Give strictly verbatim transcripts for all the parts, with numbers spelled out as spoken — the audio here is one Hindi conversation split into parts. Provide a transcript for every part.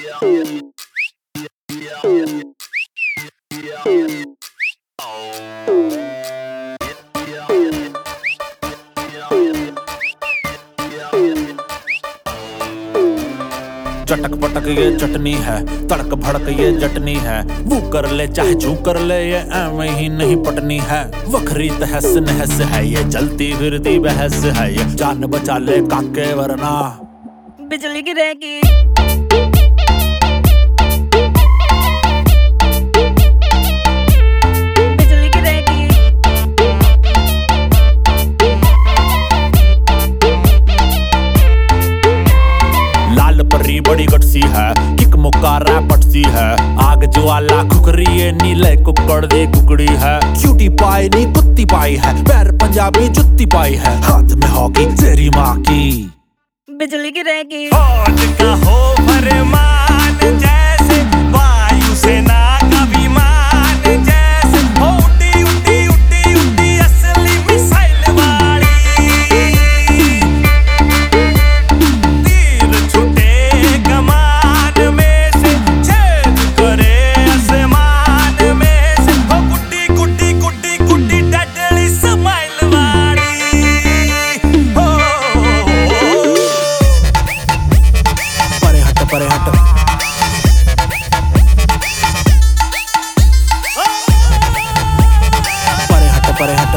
चटक पटक ये चटनी है, तड़क भड़क ये चटनी है। वो कर ले चाहे झू कर ले, ये ऐਵੇਂ ही नहीं पटनी है। वखरी तहस नहस है ये, जलती फिरती बहस है ये। जान बचा ले काके वरना बिजली गिरेगी। बड़ी गटसी है, किक मुक्का रैपट सी है। आग ज्वाला खुकरी ये नीले कुकड़ दी कुकड़ी है। क्यूटी पाई नहीं कुत्ती पाई है, पैर पंजाबी जुत्ती पाई है। हाथ में हॉकी तेरी माँ की बिजली गिरेगी। फौज का हो फरमान जैसे वायु सेना का विमान जैसे। हो उड़ी उड़ी उड़ी उड़ी असली मिसाइल वाली। तीर छुटे कमान में से, छेद करे आसमान में से। हो गुड्डी गुड्डी गुड्डी गुड्डी डडली स्माइल वाली। हो परे हट परे हट परे हट परे हट।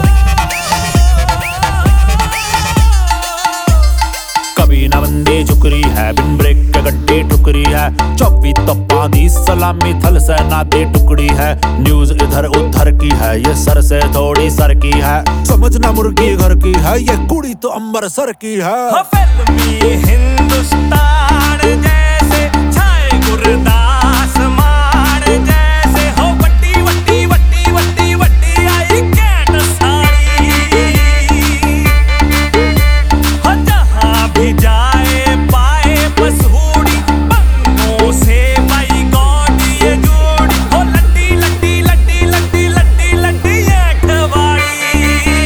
कभी ना बंदी झुकरी है, बिन ब्रेक के गड्डी ठुकरी है। चौबी तप्पा दी सलामी थल सेना दी टुकड़ी है। न्यूज इधर उधर की है, ये सर से थोड़ी सर की है। समझना मुर्गी घर की है, ये कुड़ी तो अंबर सर की है। फिल्मी हिंदुस्तान जैसे छाए गुरदास मान जैसे। हो वट्टी वट्टी वट्टी वट्टी वट्टी आई कैट साड़ी। हो जहाँ भी जाए पाए मशहूरी, बंगों से बाई गौड़ी ये जोड़ी। हो लड्डी लड्डी लड्डी लड्डी लड्डी लड्डी ये खवाड़ी।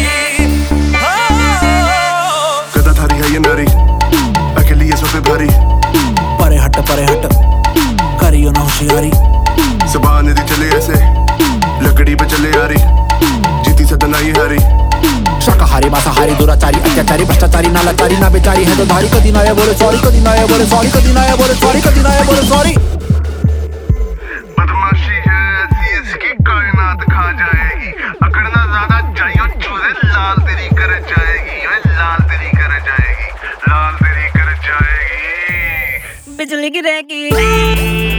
गदाधारी है ये नारी, अकेली ये सब पे भारी। परे हट परे हट करियो ना होशियारी। ज़बान यदि चले ऐसे, लकड़ी पे चले यारी। जीती सदन आई हारी। शाकाहारी मांसाहारी दुराचारी अत्याचारी भ्रष्टाचारी नालाचारी ना बेचारी है तो धारी। कदी ना ये बोले सॉरी, कदी ना ये बोले सॉरी, कदी ना ये बोले सॉरी, कदी ना ये बोले सॉरी। बदमाशी है ऐसी इसकी कायनात खा जाएगी। अकड़ना ज्यादा चाहिए चूजे, लाल तेरी कर जाएगी। लाल तेरी कर जाएगी, लाल तेरी कर जाएगी। बिजली गिरेगी।